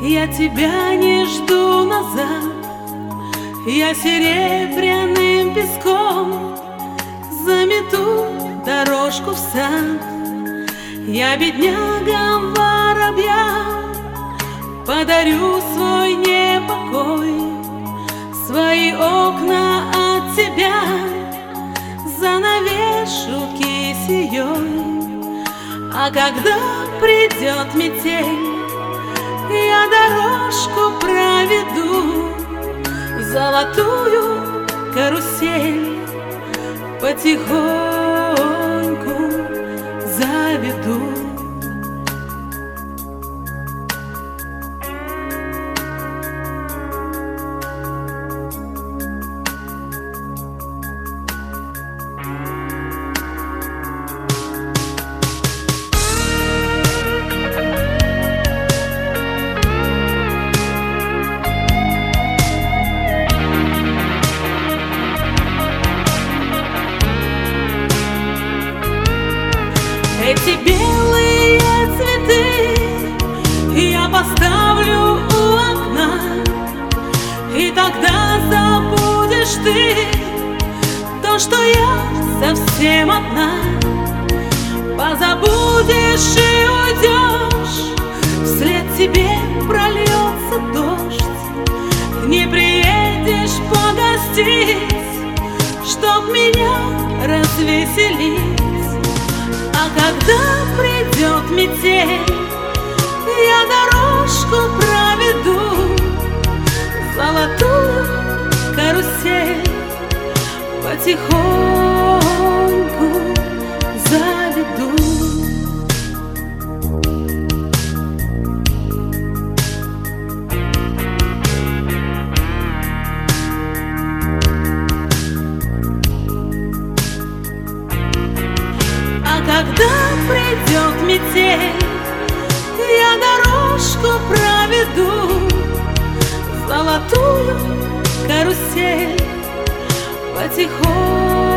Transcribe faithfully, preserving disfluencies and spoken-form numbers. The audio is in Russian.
Я тебя не жду назад, я серебряным песком замету дорожку в сад. Я беднягам воробьям подарю свой непокой, свои окна от тебя занавешу кисеей. А когда придет метель, я дорожку проведу, золотую карусель потихоньку заведу. Эти белые цветы я поставлю у окна, и тогда забудешь ты то, что я совсем одна. Позабудешь и уйдешь, вслед тебе прольется дождь. Не приедешь погостить, чтоб меня развеселить. А когда придет метель, я дорожку проведу, золотую карусель потихоньку заведу. Когда придет метель, я дорожку проведу, золотую карусель потихоньку